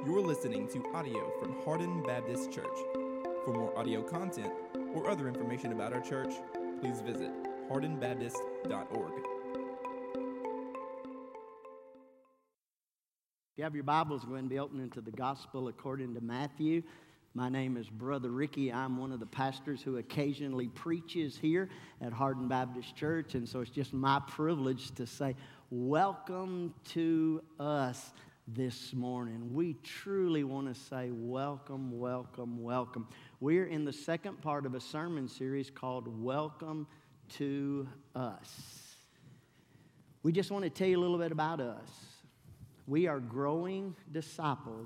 You're listening to audio from Hardin Baptist Church. For more audio content or other information about our church, please visit hardinbaptist.org. If you have your Bibles, go ahead and be opening to the Gospel according to Matthew. My name is Brother Ricky. I'm one of the pastors who occasionally preaches here at Hardin Baptist Church, and so it's just my privilege to say, welcome to us this morning. We truly want to say welcome, welcome, welcome. We're in the second part of a sermon series called Welcome to Us. We just want to tell you a little bit about us. We are growing disciples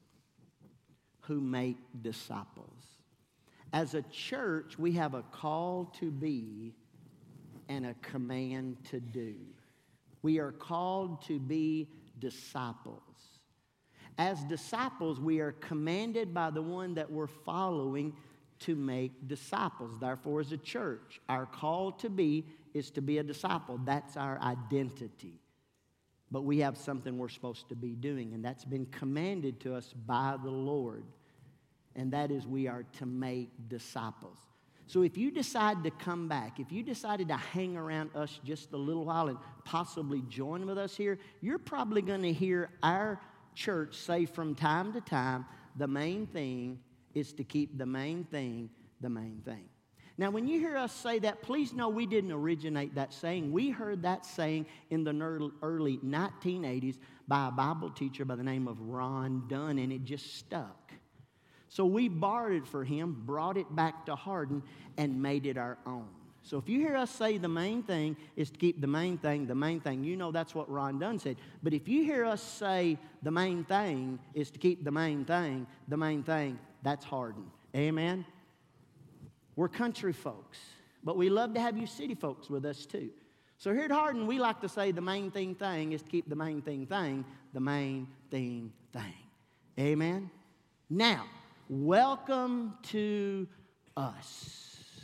who make disciples. As a church, we have a call to be and a command to do. We are called to be disciples. As disciples, we are commanded by the one that we're following to make disciples. Therefore, as a church, our call to be is to be a disciple. That's our identity. But we have something we're supposed to be doing, and that's been commanded to us by the Lord. And that is we are to make disciples. So if you decide to come back, if you decided to hang around us just a little while and possibly join with us here, you're probably going to hear our church say from time to time, the main thing is to keep the main thing the main thing. Now, when you hear us say that, please know we didn't originate that saying. We heard that saying in the early 1980s by a Bible teacher by the name of Ron Dunn, and it just stuck. So we borrowed it for him, brought it back to Hardin, and made it our own. So if you hear us say the main thing is to keep the main thing, you know that's what Ron Dunn said. But if you hear us say the main thing is to keep the main thing, that's Hardin. Amen? We're country folks, but we love to have you city folks with us too. So here at Hardin, we like to say the main thing is to keep the main thing the main thing. Amen? Now, welcome to us.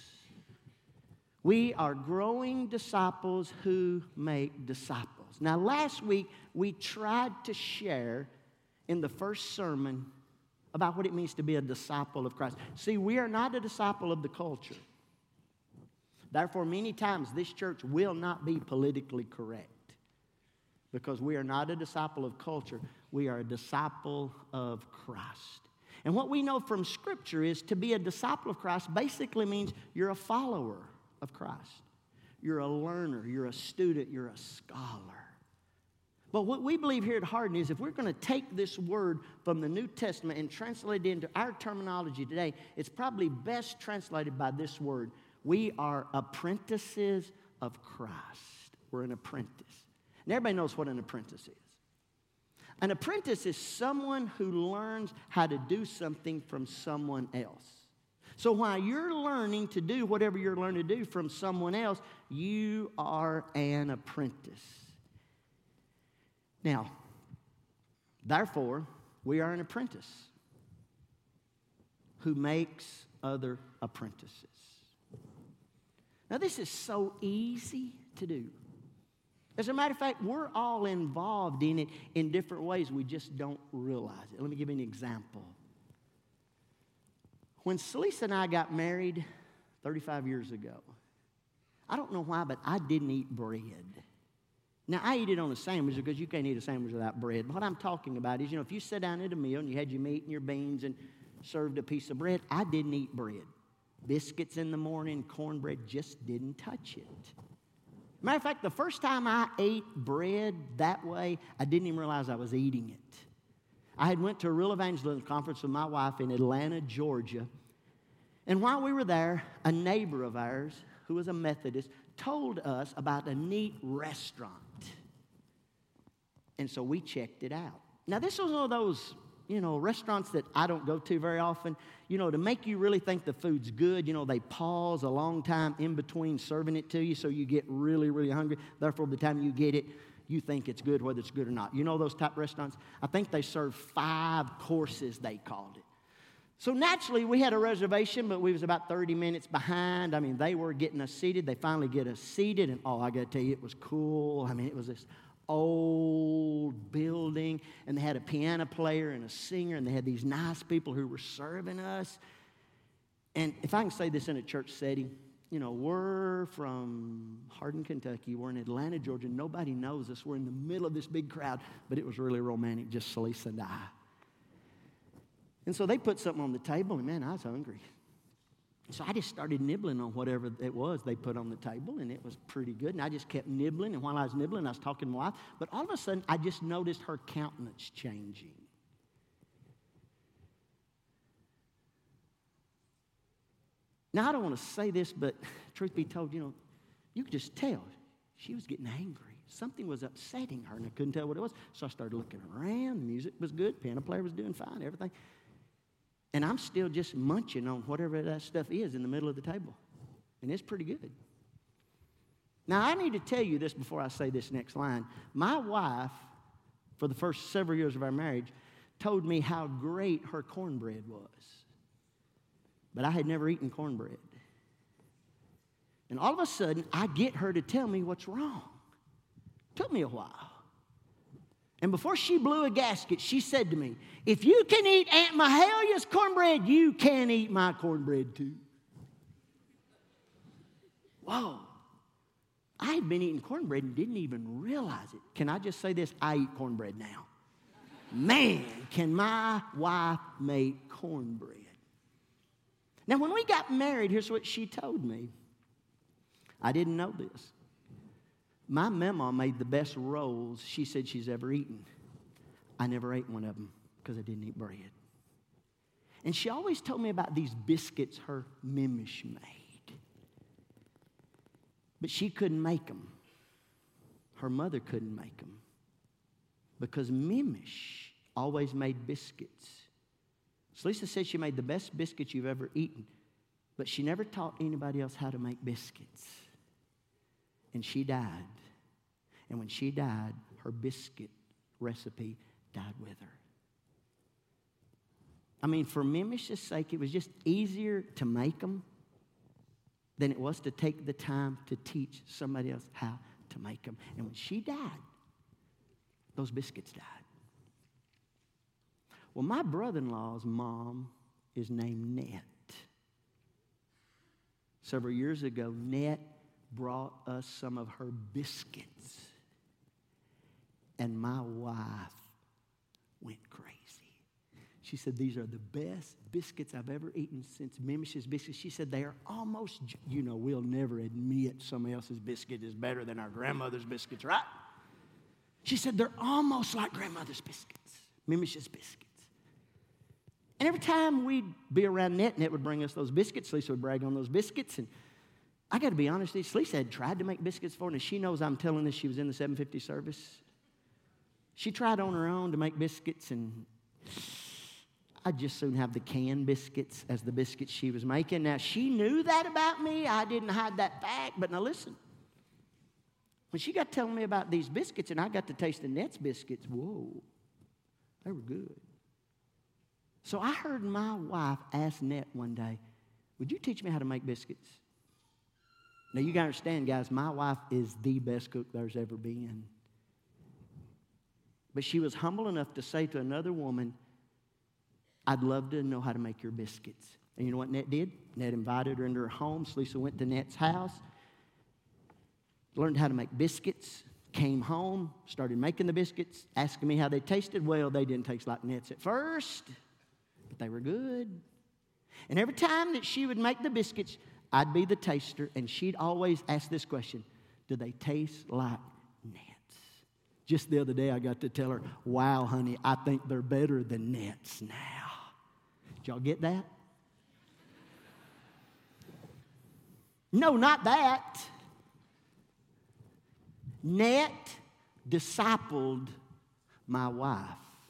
We are growing disciples who make disciples. Now, last week, we tried to share in the first sermon about what it means to be a disciple of Christ. See, we are not a disciple of the culture. Therefore, many times, this church will not be politically correct because we are not a disciple of culture. We are a disciple of Christ. And what we know from Scripture is to be a disciple of Christ basically means you're a follower of Christ. You're a learner, you're a student, you're a scholar. But what we believe here at Hardin is if we're going to take this word from the New Testament and translate it into our terminology today, it's probably best translated by this word. We are apprentices of Christ. We're an apprentice. And everybody knows what an apprentice is. An apprentice is someone who learns how to do something from someone else. So while you're learning to do whatever you're learning to do from someone else, you are an apprentice. Now, therefore, we are an apprentice who makes other apprentices. Now, this is so easy to do. As a matter of fact, we're all involved in it in different ways. We just don't realize it. Let me give you an example. When Celisa and I got married 35 years ago, I don't know why, but I didn't eat bread. Now, I eat it on a sandwich because you can't eat a sandwich without bread. But what I'm talking about is, if you sit down at a meal and you had your meat and your beans and served a piece of bread, I didn't eat bread. Biscuits in the morning, cornbread, just didn't touch it. Matter of fact, the first time I ate bread that way, I didn't even realize I was eating it. I had went to a real evangelism conference with my wife in Atlanta, Georgia. And while we were there, a neighbor of ours, who was a Methodist, told us about a neat restaurant. And so we checked it out. Now, this was one of those, restaurants that I don't go to very often. To make you really think the food's good, they pause a long time in between serving it to you so you get really, really hungry. Therefore, by the time you get it, you think it's good, whether it's good or not. You know those type restaurants? I think they serve 5 courses, they called it. So naturally, we had a reservation, but we was about 30 minutes behind. They were getting us seated. They finally get us seated, and I got to tell you, it was cool. It was this old building, and they had a piano player and a singer, and they had these nice people who were serving us. And if I can say this in a church setting, you know, we're from Hardin, Kentucky. We're in Atlanta, Georgia. Nobody knows us. We're in the middle of this big crowd, but it was really romantic, just Celisa and I. And so they put something on the table, and man, I was hungry. So I just started nibbling on whatever it was they put on the table, and it was pretty good. And I just kept nibbling, and while I was nibbling, I was talking to my wife. But all of a sudden, I just noticed her countenance changing. Now, I don't want to say this, but truth be told, you know, you could just tell she was getting angry. Something was upsetting her, and I couldn't tell what it was. So I started looking around. The music was good. Piano player was doing fine, everything. And I'm still just munching on whatever that stuff is in the middle of the table. And it's pretty good. Now, I need to tell you this before I say this next line. My wife, for the first several years of our marriage, told me how great her cornbread was. But I had never eaten cornbread. And all of a sudden, I get her to tell me what's wrong. Took me a while. And before she blew a gasket, she said to me, if you can eat Aunt Mahalia's cornbread, you can eat my cornbread too. Whoa. I had been eating cornbread and didn't even realize it. Can I just say this? I eat cornbread now. Man, can my wife make cornbread. Now, when we got married, here's what she told me. I didn't know this. My mama made the best rolls she said she's ever eaten. I never ate one of them because I didn't eat bread. And she always told me about these biscuits her Mimish made. But she couldn't make them. Her mother couldn't make them because Mimish always made biscuits. Celisa said she made the best biscuits you've ever eaten, but she never taught anybody else how to make biscuits. And she died. And when she died, her biscuit recipe died with her. I mean, for Mimish's sake, it was just easier to make them than it was to take the time to teach somebody else how to make them. And when she died, those biscuits died. Well, my brother-in-law's mom is named Net. Several years ago, Net brought us some of her biscuits. And my wife went crazy. She said, these are the best biscuits I've ever eaten since Mimish's biscuits. She said, they are almost, you know, we'll never admit somebody else's biscuit is better than our grandmother's biscuits, right? She said, they're almost like grandmother's biscuits, Mimish's biscuits. And every time we'd be around Net would bring us those biscuits. Lisa would brag on those biscuits. And I got to be honest with you, Lisa had tried to make biscuits for her, and she knows I'm telling this. She was in the 750 service. She tried on her own to make biscuits, and I'd just soon have the canned biscuits as the biscuits she was making. Now, she knew that about me. I didn't hide that fact. But now listen. When she got telling me about these biscuits, and I got to taste the Net's biscuits, whoa, they were good. So I heard my wife ask Net one day, would you teach me how to make biscuits? Now, you got to understand, guys, my wife is the best cook there's ever been. But she was humble enough to say to another woman, I'd love to know how to make your biscuits. And you know what Net did? Net invited her into her home. So Lisa went to Net's house, learned how to make biscuits, came home, started making the biscuits, asking me how they tasted. Well, they didn't taste like Net's at first, but they were good. And every time that she would make the biscuits, I'd be the taster, and she'd always ask this question, do they taste like Net's? Just the other day, I got to tell her, wow, honey, I think they're better than Net's now. Did y'all get that? No, not that. Net discipled my wife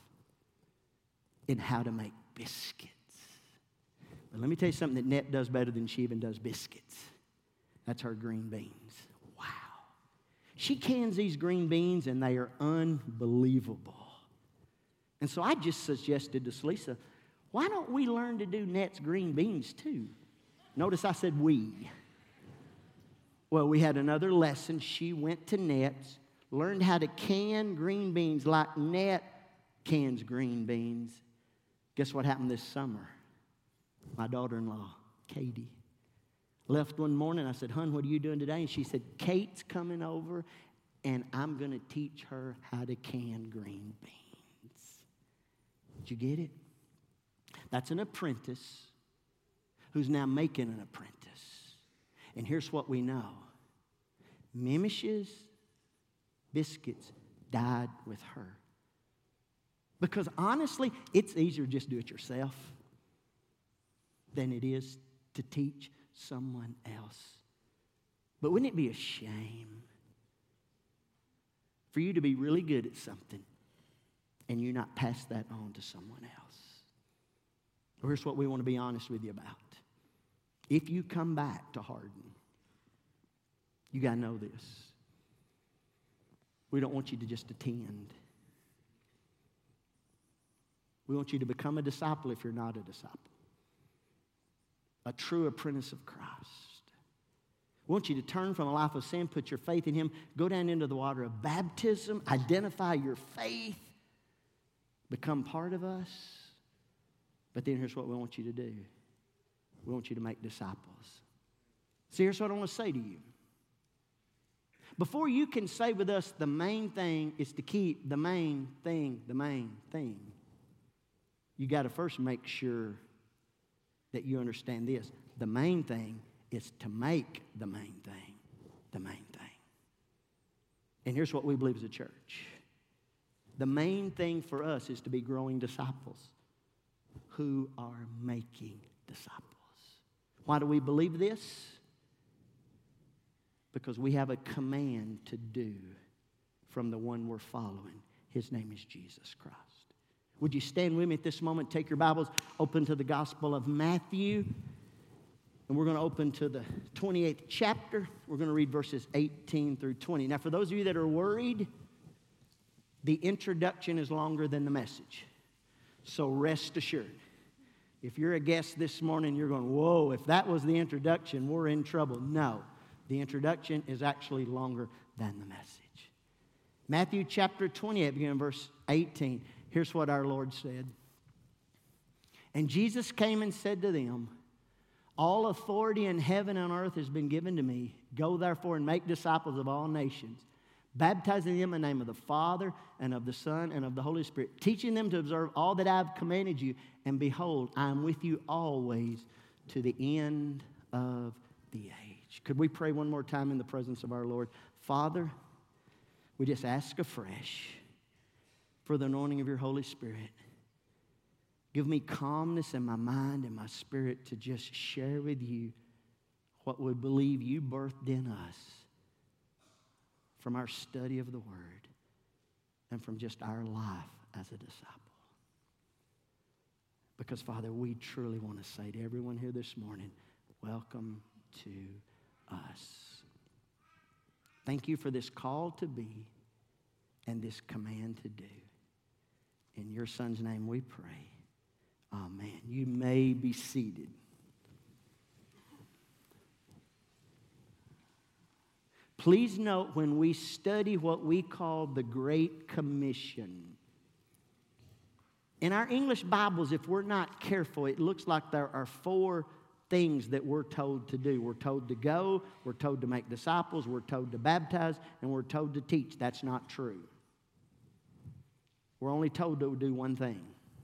in how to make biscuits. But let me tell you something that Net does better than she even does biscuits. That's her green beans. Wow. She cans these green beans, and they are unbelievable. And so I just suggested to Celisa, why don't we learn to do Net's green beans too? Notice I said we. Well, we had another lesson. She went to Net's, learned how to can green beans like Nat cans green beans. Guess what happened this summer? My daughter-in-law, Katie, left one morning. I said, "Hon, what are you doing today?" And she said, "Kate's coming over, and I'm going to teach her how to can green beans." Did you get it? That's an apprentice who's now making an apprentice. And here's what we know. Mimish's biscuits died with her. Because honestly, it's easier to just do it yourself than it is to teach someone else. But wouldn't it be a shame for you to be really good at something and you not pass that on to someone else? Well, here's what we want to be honest with you about. If you come back to Hardin, you got to know this. We don't want you to just attend. We want you to become a disciple if you're not a disciple. A true apprentice of Christ. We want you to turn from a life of sin, put your faith in Him, go down into the water of baptism, identify your faith, become part of us. But then here's what we want you to do. We want you to make disciples. See, here's what I want to say to you. Before you can say with us, the main thing is to keep the main thing, you got to first make sure that you understand this. The main thing is to make the main thing the main thing. And here's what we believe as a church. The main thing for us is to be growing disciples who are making disciples. Why do we believe this? Because we have a command to do from the one we're following. His name is Jesus Christ. Would you stand with me at this moment? Take your Bibles, open to the Gospel of Matthew. And we're going to open to the 28th chapter. We're going to read verses 18 through 20. Now, for those of you that are worried, the introduction is longer than the message. So rest assured. If you're a guest this morning, you're going, "Whoa, if that was the introduction, we're in trouble." No, the introduction is actually longer than the message. Matthew chapter 28, beginning in verse 18. Here's what our Lord said. "And Jesus came and said to them, 'All authority in heaven and earth has been given to me. Go therefore and make disciples of all nations, baptizing them in the name of the Father and of the Son and of the Holy Spirit, teaching them to observe all that I have commanded you. And behold, I am with you always to the end of the age.'" Could we pray one more time in the presence of our Lord? Father, we just ask afresh for the anointing of your Holy Spirit. Give me calmness in my mind and my spirit to just share with you what we believe you birthed in us from our study of the Word and from just our life as a disciple. Because, Father, we truly want to say to everyone here this morning, welcome to us. Thank you for this call to be and this command to do. In your Son's name we pray. Amen. You may be seated. Please note, when we study what we call the Great Commission, in our English Bibles, if we're not careful, it looks like there are 4 things that we're told to do. We're told to go, we're told to make disciples, we're told to baptize, and we're told to teach. That's not true. We're only told to do one thing.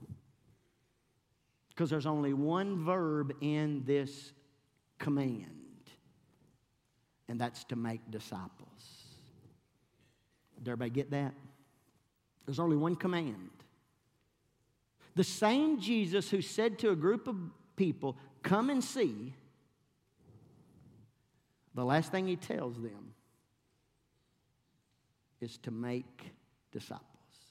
Because there's only one verb in this command, and that's to make disciples. Did everybody get that? There's only one command. The same Jesus who said to a group of people, "Come and see," the last thing he tells them is to make disciples.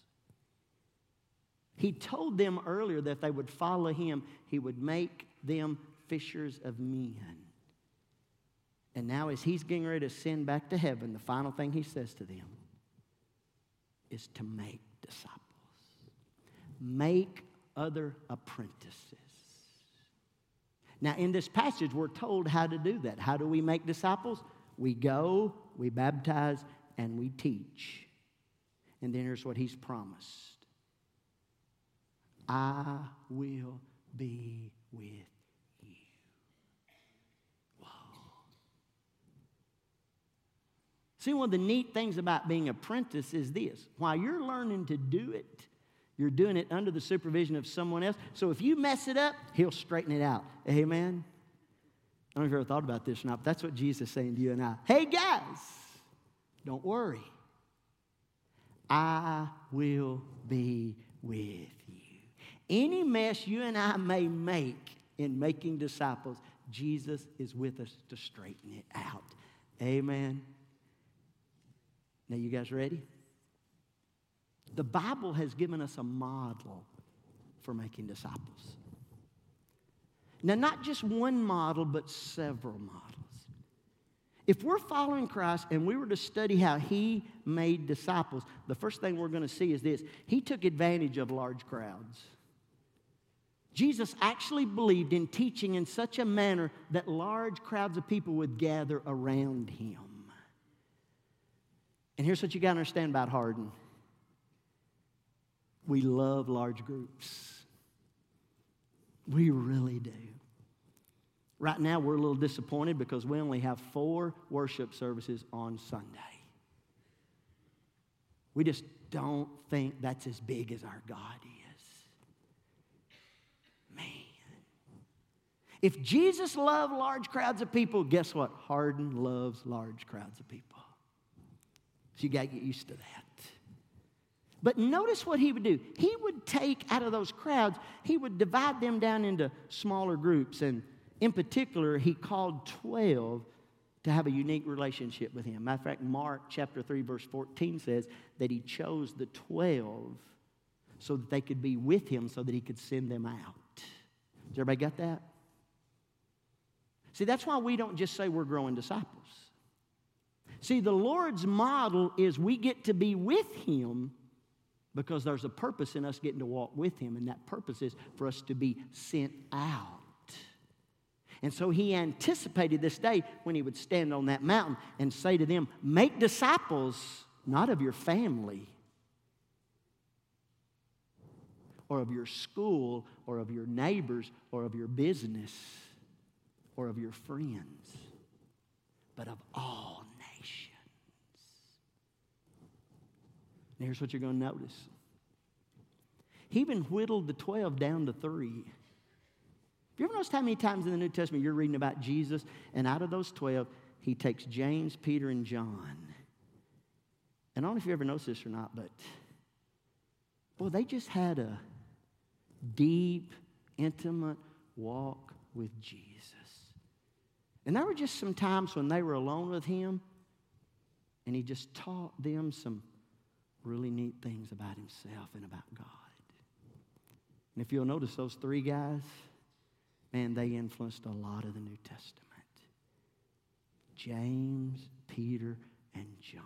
He told them earlier that if they would follow him, he would make them fishers of men. And now as he's getting ready to send back to heaven, the final thing he says to them is to make disciples. Make other apprentices. Now in this passage, we're told how to do that. How do we make disciples? We go, we baptize, and we teach. And then here's what he's promised. I will be with you. Whoa. See, one of the neat things about being an apprentice is this. While you're learning to do it, you're doing it under the supervision of someone else. So if you mess it up, he'll straighten it out. Amen? I don't know if you've ever thought about this or not, but that's what Jesus is saying to you and I. Hey, guys, don't worry. I will be with you. Any mess you and I may make in making disciples, Jesus is with us to straighten it out. Amen? Now, you guys ready? The Bible has given us a model for making disciples. Now, not just one model, but several models. If we're following Christ and we were to study how he made disciples, the first thing we're going to see is this. He took advantage of large crowds. Jesus actually believed in teaching in such a manner that large crowds of people would gather around him. And here's what you got to understand about Hardin. We love large groups. We really do. Right now, we're a little disappointed because we only have 4 worship services on Sunday. We just don't think that's as big as our God is. Man. If Jesus loved large crowds of people, guess what? Hardin loves large crowds of people. So you got to get used to that. But notice what he would do. He would take out of those crowds, he would divide them down into smaller groups. And in particular, he called 12 to have a unique relationship with him. Matter of fact, Mark chapter 3, verse 14 says that he chose the 12 so that they could be with him so that he could send them out. Does everybody got that? See, that's why we don't just say we're growing disciples. See, the Lord's model is we get to be with him because there's a purpose in us getting to walk with him, and that purpose is for us to be sent out. And so he anticipated this day when he would stand on that mountain and say to them, make disciples not of your family or of your school or of your neighbors or of your business or of your friends, but of all nations. And here's what you're going to notice. He even whittled the 12 down to 3. You ever notice how many times in the New Testament you're reading about Jesus, and out of those 12, he takes James, Peter, and John. And I don't know if you ever noticed this or not, but boy, they just had a deep, intimate walk with Jesus. And there were just some times when they were alone with him, and he just taught them some really neat things about himself and about God. And if you'll notice those 3 guys, man, they influenced a lot of the New Testament. James, Peter, and John.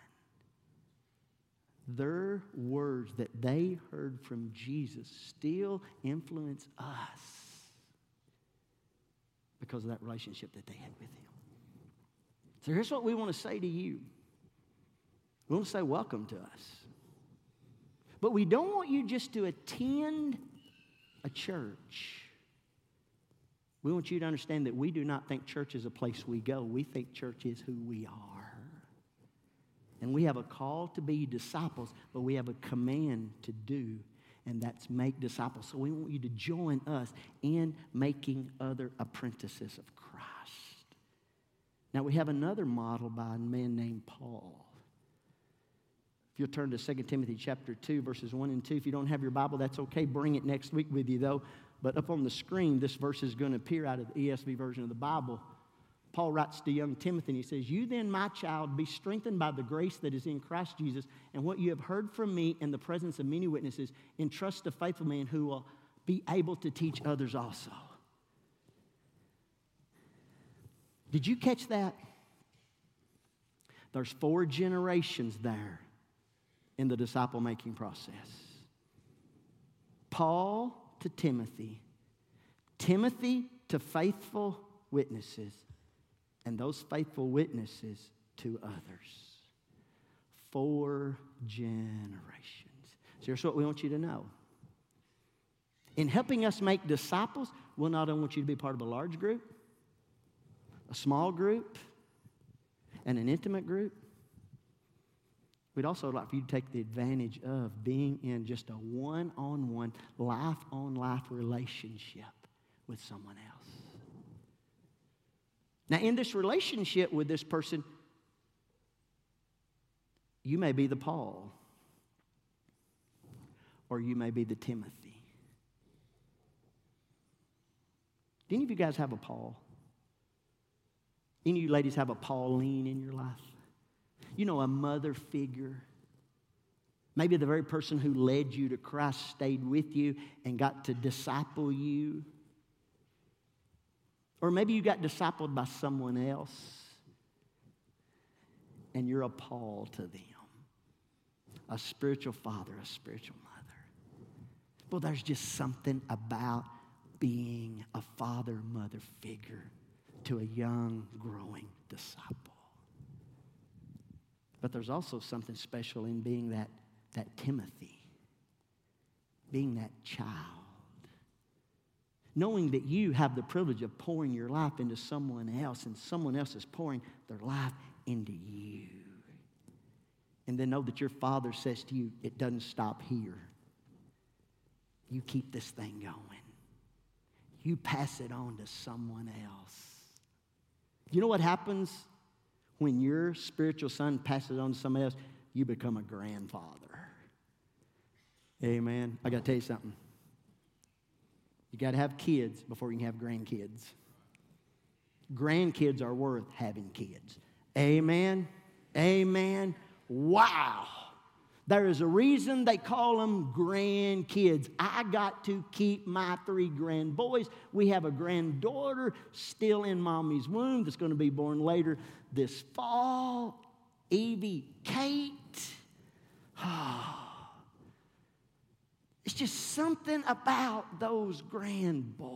Their words that they heard from Jesus still influence us because of that relationship that they had with him. So here's what we want to say to you. We want to say welcome to us. But we don't want you just to attend a church. We want you to understand that we do not think church is a place we go. We think church is who we are. And we have a call to be disciples, but we have a command to do, and that's make disciples. So we want you to join us in making other apprentices of Christ. Now, we have another model by a man named Paul. If you'll turn to 2 Timothy chapter 2, verses 1 and 2. If you don't have your Bible, that's okay. Bring it next week with you, though. But up on the screen, this verse is going to appear out of the ESV version of the Bible. Paul writes to young Timothy, and he says, you then, my child, be strengthened by the grace that is in Christ Jesus, and what you have heard from me in the presence of many witnesses, entrust to faithful men who will be able to teach others also. Did you catch that? There's 4 generations there in the disciple-making process. Paul to Timothy, Timothy to faithful witnesses, and those faithful witnesses to others. 4 generations. So here's what we want you to know. In helping us make disciples, we'll not only want you to be part of a large group, a small group, and an intimate group. We'd also like for you to take the advantage of being in just a one-on-one, life-on-life relationship with someone else. Now, in this relationship with this person, you may be the Paul, or you may be the Timothy. Do any of you guys have a Paul? Any of you ladies have a Pauline in your life? You know, a mother figure. Maybe the very person who led you to Christ stayed with you and got to disciple you. Or maybe you got discipled by someone else and you're a Paul to them. A spiritual father, a spiritual mother. Well, there's just something about being a father-mother figure to a young, growing disciple. But there's also something special in being that Timothy, being that child. Knowing that you have the privilege of pouring your life into someone else and someone else is pouring their life into you. And then know that your Father says to you, it doesn't stop here. You keep this thing going. You pass it on to someone else. You know what happens when your spiritual son passes it on to somebody else? You become a grandfather. Amen. I got to tell you something. You got to have kids before you can have grandkids. Grandkids are worth having kids. Amen. Amen. Wow. There is a reason they call them grandkids. I got to keep my 3 grand boys. We have a granddaughter still in mommy's womb that's going to be born later this fall. Evie Kate. It's just something about those grand boys.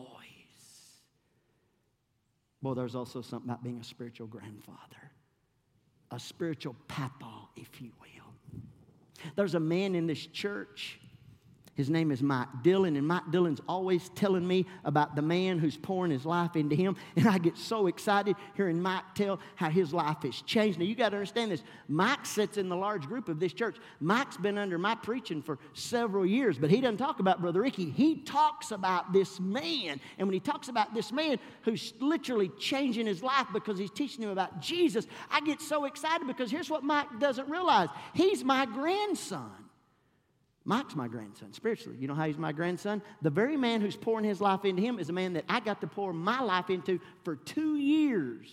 Well, there's also something about being a spiritual grandfather. A spiritual papa, if you will. There's a man in this church. His name is Mike Dillon, and Mike Dillon's always telling me about the man who's pouring his life into him, and I get so excited hearing Mike tell how his life has changed. Now, you got to understand this. Mike sits in the large group of this church. Mike's been under my preaching for several years, but he doesn't talk about Brother Ricky. He talks about this man, and when he talks about this man who's literally changing his life because he's teaching him about Jesus, I get so excited because here's what Mike doesn't realize. He's my grandson. Mike's my grandson, spiritually. You know how he's my grandson? The very man who's pouring his life into him is a man that I got to pour my life into for 2 years.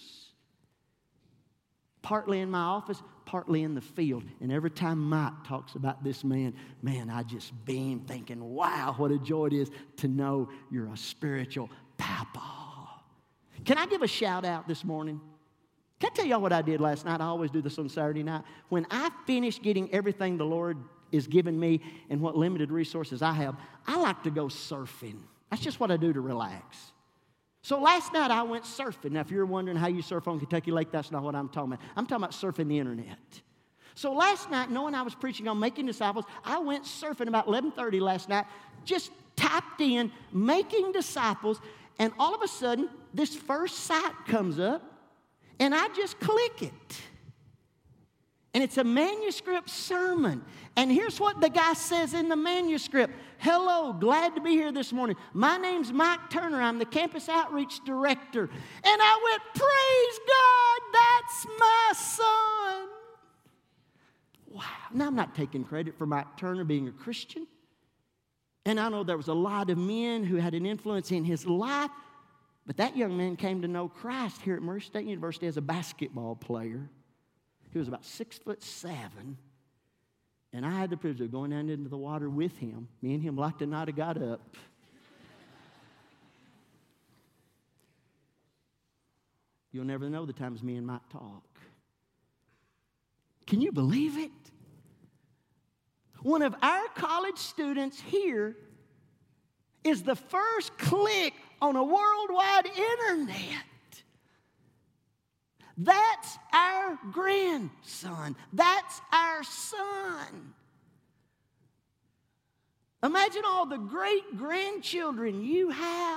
Partly in my office, partly in the field. And every time Mike talks about this man, I just beam thinking, wow, what a joy it is to know you're a spiritual papa. Can I give a shout out this morning? Can I tell y'all what I did last night? I always do this on Saturday night. When I finished getting everything the Lord is giving me and what limited resources I have, I like to go surfing. That's just what I do to relax. So last night I went surfing. Now, if you're wondering how you surf on Kentucky Lake, that's not what I'm talking about. I'm talking about surfing the internet. So last night, knowing I was preaching on making disciples, I went surfing about 11:30 last night, just tapped in, making disciples, and all of a sudden, this first site comes up, and I just click it. And it's a manuscript sermon. And here's what the guy says in the manuscript. Hello, glad to be here this morning. My name's Mike Turner. I'm the campus outreach director. And I went, praise God, that's my son. Wow. Now, I'm not taking credit for Mike Turner being a Christian. And I know there was a lot of men who had an influence in his life. But that young man came to know Christ here at Murray State University as a basketball player. He was about 6'7", and I had the privilege of going down into the water with him. Me and him like to not have got up. You'll never know the times me and Mike talk. Can you believe it? One of our college students here is the first click on a worldwide internet. That's our grandson. That's our son. Imagine all the great-grandchildren you have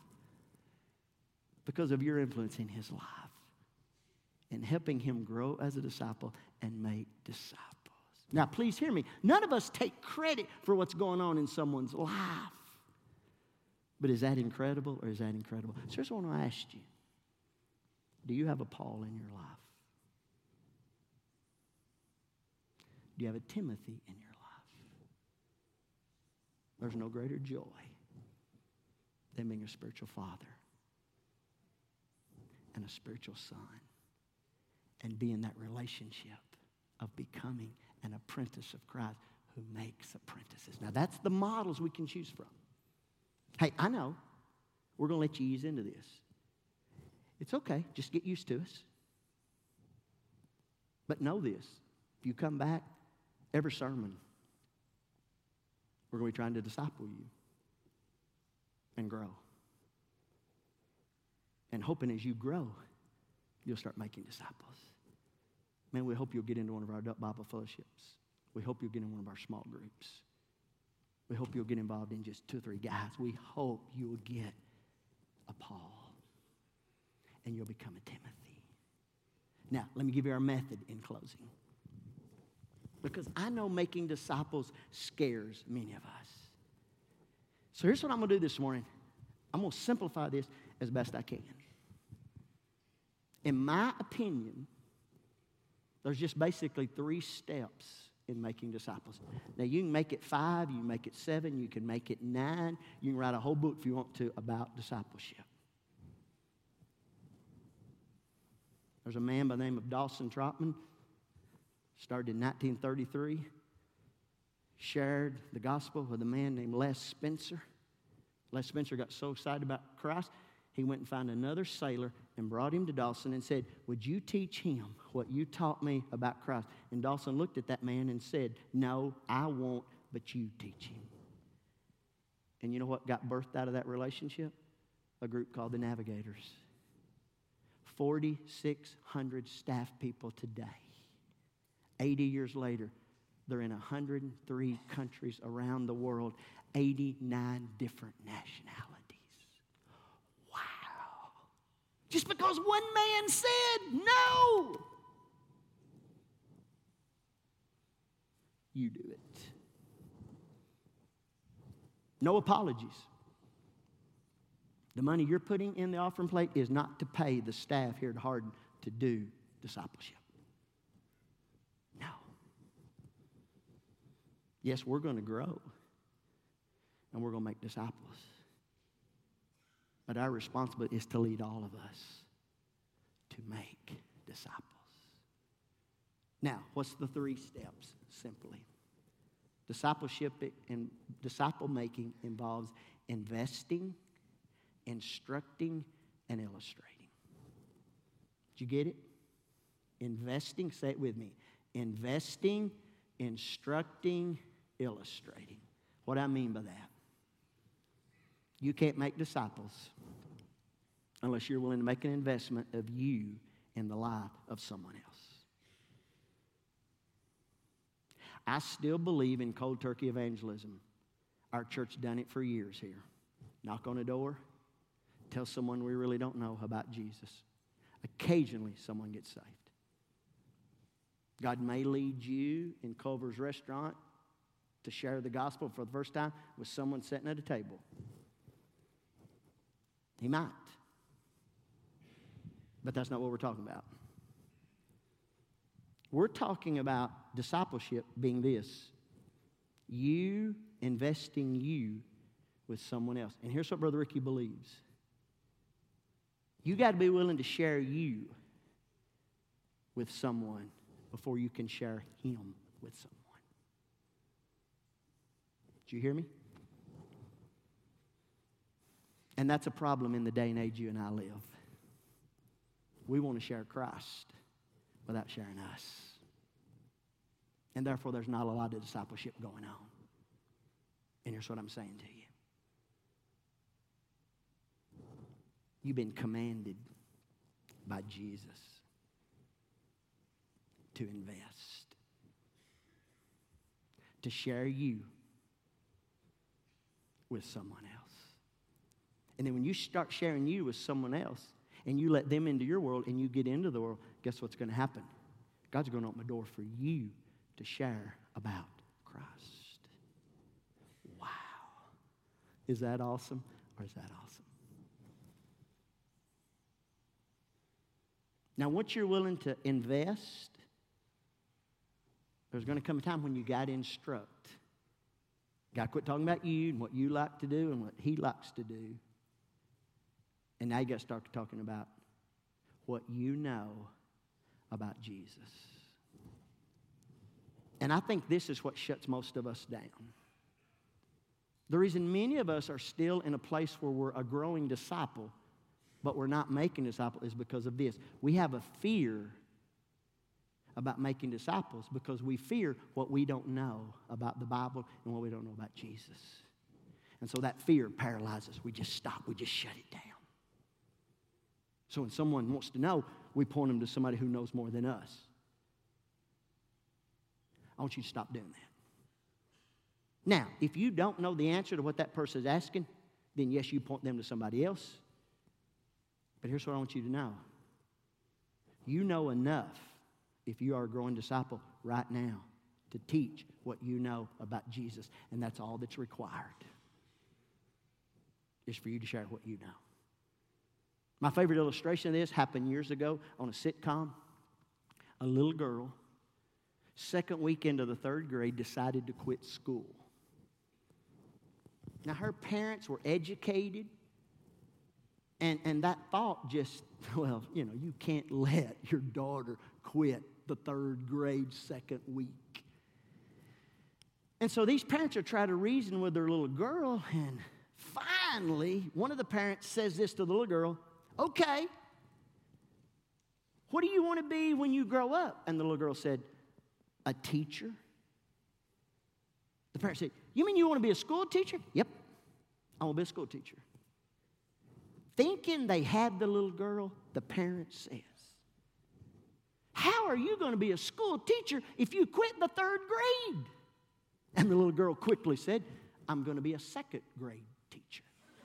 because of your influence in his life and helping him grow as a disciple and make disciples. Now, please hear me. None of us take credit for what's going on in someone's life. But is that incredible or is that incredible? So here's what I want to ask you. Do you have a Paul in your life? Do you have a Timothy in your life? There's no greater joy than being a spiritual father and a spiritual son and being that relationship of becoming an apprentice of Christ who makes apprentices. Now, that's the models we can choose from. Hey, I know we're going to let you ease into this. It's okay. Just get used to us. But know this. If you come back, every sermon, we're going to be trying to disciple you and grow. And hoping as you grow, you'll start making disciples. Man, we hope you'll get into one of our adult Bible fellowships. We hope you'll get in one of our small groups. We hope you'll get involved in just 2 or 3 guys. We hope you'll get a Paul. And you'll become a Timothy. Now, let me give you our method in closing. Because I know making disciples scares many of us. So here's what I'm going to do this morning. I'm going to simplify this as best I can. In my opinion, there's just basically 3 steps in making disciples. Now, you can make it 5, you can make it 7, you can make it 9. You can write a whole book if you want to about discipleship. There's a man by the name of Dawson Trotman, started in 1933, shared the gospel with a man named Les Spencer. Les Spencer got so excited about Christ, he went and found another sailor and brought him to Dawson and said, would you teach him what you taught me about Christ? And Dawson looked at that man and said, no, I won't, but you teach him. And you know what got birthed out of that relationship? A group called the Navigators. 4,600 staff people today. 80 years later, they're in 103 countries around the world, 89 different nationalities. Wow. Just because one man said no. You do it. No apologies. The money you're putting in the offering plate is not to pay the staff here at Hardin to do discipleship. No. Yes, we're going to grow. And we're going to make disciples. But our responsibility is to lead all of us to make disciples. Now, what's the 3 steps? Simply. Discipleship and disciple making involves investing, instructing, and illustrating. Did you get it? Investing, say it with me. Investing, instructing, illustrating. What do I mean by that? You can't make disciples unless you're willing to make an investment of you in the life of someone else. I still believe in cold turkey evangelism. Our church done it for years here. Knock on a door, tell someone we really don't know about Jesus. Occasionally, someone gets saved. God may lead you in Culver's restaurant to share the gospel for the first time with someone sitting at a table. He might. But that's not what we're talking about. We're talking about discipleship being this. You investing you with someone else. And here's what Brother Ricky believes. You got to be willing to share you with someone before you can share him with someone. Did you hear me? And that's a problem in the day and age you and I live. We want to share Christ without sharing us. And therefore, there's not a lot of discipleship going on. And here's what I'm saying to you. You've been commanded by Jesus to invest, to share you with someone else. And then when you start sharing you with someone else and you let them into your world and you get into the world, guess what's going to happen? God's going to open the door for you to share about Christ. Wow. Is that awesome or is that awesome? Now, once you're willing to invest, there's going to come a time when you got to instruct. Got to quit talking about you and what you like to do and what he likes to do. And now you got to start talking about what you know about Jesus. And I think this is what shuts most of us down. The reason many of us are still in a place where we're a growing disciple, but we're not making disciples, is because of this. We have a fear about making disciples because we fear what we don't know about the Bible and what we don't know about Jesus. And so that fear paralyzes. We just stop. We just shut it down. So when someone wants to know, we point them to somebody who knows more than us. I want you to stop doing that. Now, if you don't know the answer to what that person is asking, then yes, you point them to somebody else. But here's what I want you to know. You know enough, if you are a growing disciple right now, to teach what you know about Jesus. And that's all that's required, is for you to share what you know. My favorite illustration of this happened years ago on a sitcom. A little girl, second week into the third grade, decided to quit school. Now, her parents were educated, and that thought just, well, you know, you can't let your daughter quit the third grade second week. And so these parents are trying to reason with their little girl, and finally, one of the parents says this to the little girl, "Okay, what do you want to be when you grow up?" And the little girl said, "A teacher." The parent said, "You mean you want to be a school teacher?" "Yep, I want to be a school teacher." Thinking they had the little girl, the parent says, "How are you going to be a school teacher if you quit the third grade?" And the little girl quickly said, "I'm going to be a second grade teacher."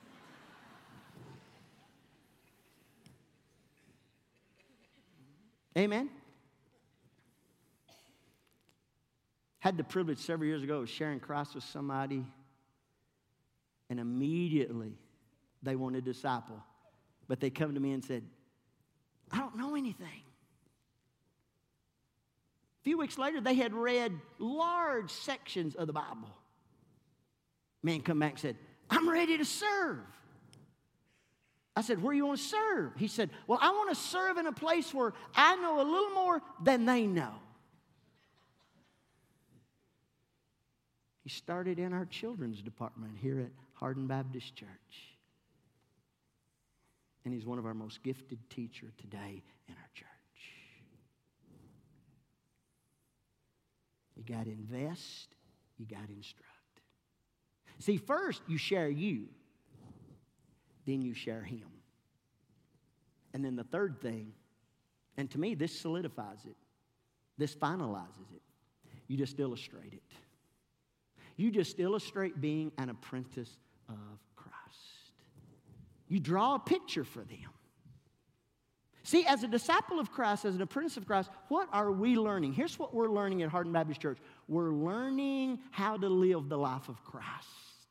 Amen? Had the privilege several years ago of sharing Christ with somebody, and immediately they wanted a disciple. But they come to me and said, "I don't know anything." A few weeks later, they had read large sections of the Bible. Man come back and said, "I'm ready to serve." I said, "Where do you want to serve?" He said, "Well, I want to serve in a place where I know a little more than they know." He started in our children's department here at Hardin Baptist Church. And he's one of our most gifted teachers today in our church. You got to invest, you got to instruct. See, first you share you, then you share him. And then the third thing, and to me this solidifies it, this finalizes it, you just illustrate it. You just illustrate being an apprentice of Christ. You draw a picture for them. See, as a disciple of Christ, as an apprentice of Christ, what are we learning? Here's what we're learning at Hardin Baptist Church. We're learning how to live the life of Christ.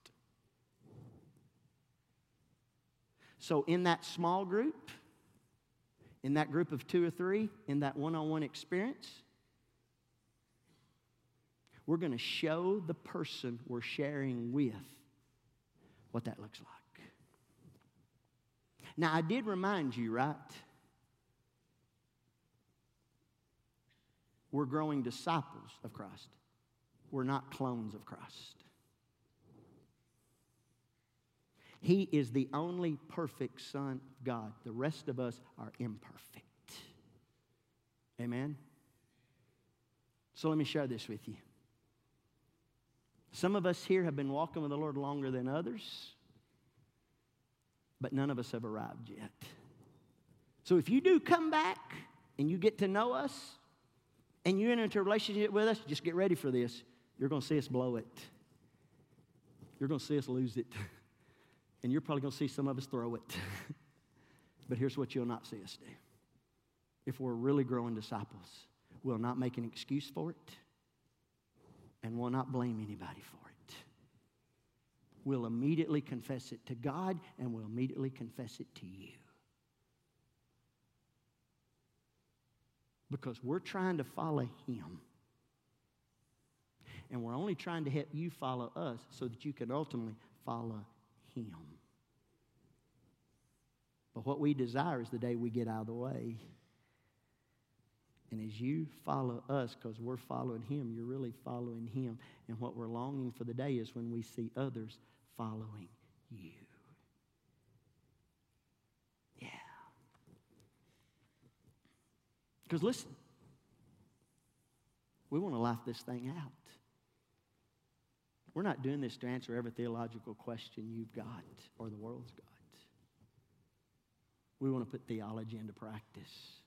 So in that small group, in that group of 2 or 3, in that one-on-one experience, we're going to show the person we're sharing with what that looks like. Now, I did remind you, right? We're growing disciples of Christ. We're not clones of Christ. He is the only perfect Son of God. The rest of us are imperfect. Amen? So let me share this with you. Some of us here have been walking with the Lord longer than others, but none of us have arrived yet. So if you do come back and you get to know us, and you enter into a relationship with us, just get ready for this. You're going to see us blow it. You're going to see us lose it. And you're probably going to see some of us throw it. But here's what you'll not see us do. If we're really growing disciples, we'll not make an excuse for it, and we'll not blame anybody for it. We'll immediately confess it to God, and we'll immediately confess it to you. Because we're trying to follow Him. And we're only trying to help you follow us so that you can ultimately follow Him. But what we desire is the day we get out of the way. And as you follow us, because we're following Him, you're really following Him. And what we're longing for the day is when we see others following you. Yeah. Because listen, we want to life this thing out. We're not doing this to answer every theological question you've got or the world's got. We want to put theology into practice.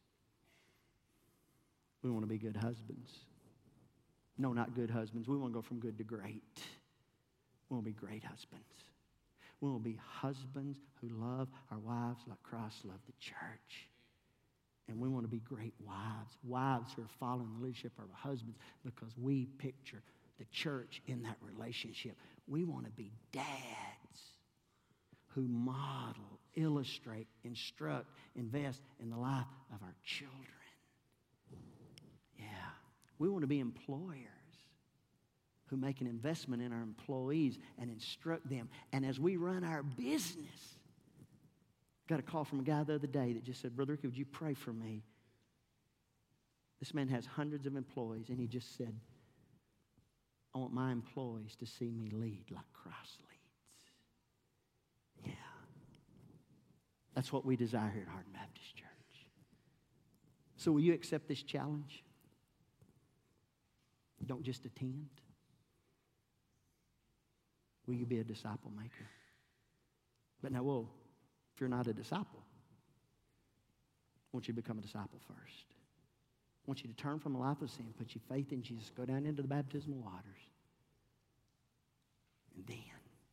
We want to be good husbands. No, not good husbands. We want to go from good to great. We want to be great husbands. We want to be husbands who love our wives like Christ loved the church. And we want to be great wives. Wives who are following the leadership of our husbands because we picture the church in that relationship. We want to be dads who model, illustrate, instruct, invest in the life of our children. Yeah. We want to be employers who make an investment in our employees and instruct them. And as we run our business, got a call from a guy the other day that just said, Brother Ricky, would you pray for me? This man has hundreds of employees, and he just said, I want my employees to see me lead like Christ leads. Yeah. That's what we desire here at Hardin Baptist Church. So will you accept this challenge? Don't just attend. Will you be a disciple maker? But now, whoa, if you're not a disciple, I want you to become a disciple first. I want you to turn from a life of sin, put your faith in Jesus, go down into the baptismal waters. And then,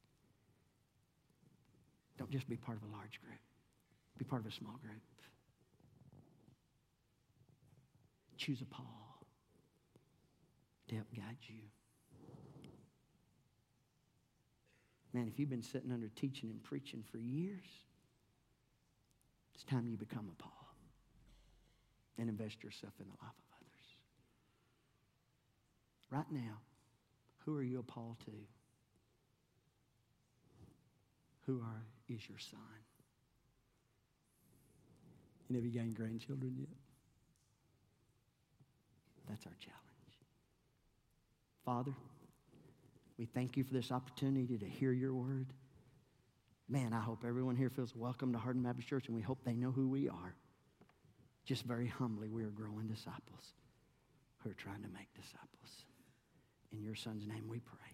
don't just be part of a large group. Be part of a small group. Choose a Paul to help guide you. Man, if you've been sitting under teaching and preaching for years, it's time you become a Paul and invest yourself in the life of others. Right now, who are you a Paul to? Is your son? And have you gained grandchildren yet? That's our challenge. Father, we thank you for this opportunity to hear your word. Man, I hope everyone here feels welcome to Hardin Baptist Church, and we hope they know who we are. Just very humbly, we are growing disciples who are trying to make disciples. In your son's name we pray.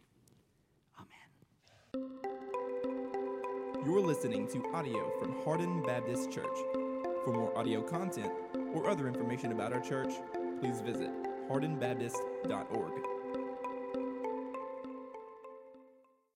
Amen. You're listening to audio from Hardin Baptist Church. For more audio content or other information about our church, please visit hardinbaptist.org.